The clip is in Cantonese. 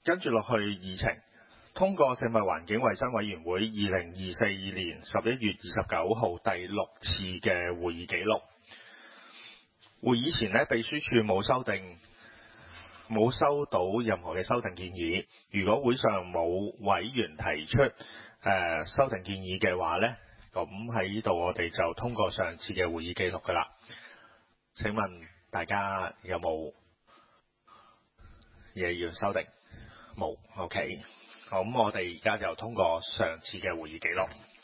跟住落去議程，通過食物環境衞生委員會2024年11月29號第6次嘅會議記錄。會議前呢，秘書處冇收到任何嘅修訂建議。如果會上冇委員提出修訂建議嘅話呢，咁喺呢度我哋就通過上次嘅會議記錄㗎啦。請問大家有冇嘢要修訂？冇 ，OK。咁我哋而家就通過上次嘅會議記錄。